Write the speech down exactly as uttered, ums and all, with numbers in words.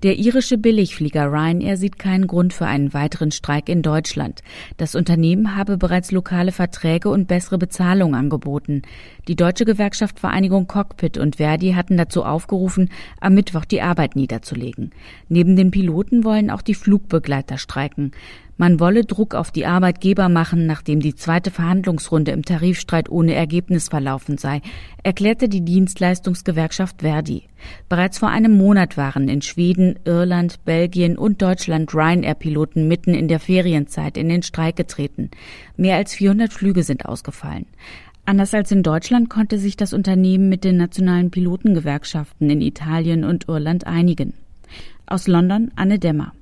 Der irische Billigflieger Ryanair sieht keinen Grund für einen weiteren Streik in Deutschland. Das Unternehmen habe bereits lokale Verträge und bessere Bezahlung angeboten. Die deutsche Gewerkschaft Vereinigung Cockpit und Verdi hatten dazu aufgerufen, am Mittwoch die Arbeit niederzulegen. Neben den Piloten wollen auch die Flugbegleiter streiken. Man wolle Druck auf die Arbeitgeber machen, nachdem die zweite Verhandlungsrunde im Tarifstreit ohne Ergebnis verlaufen sei, erklärte die Dienstleistungsgewerkschaft Verdi. Bereits vor einem Monat waren in Schweden, Irland, Belgien und Deutschland Ryanair-Piloten mitten in der Ferienzeit in den Streik getreten. Mehr als vierhundert Flüge sind ausgefallen. Anders als in Deutschland konnte sich das Unternehmen mit den nationalen Pilotengewerkschaften in Italien und Irland einigen. Aus London Anne Demmer.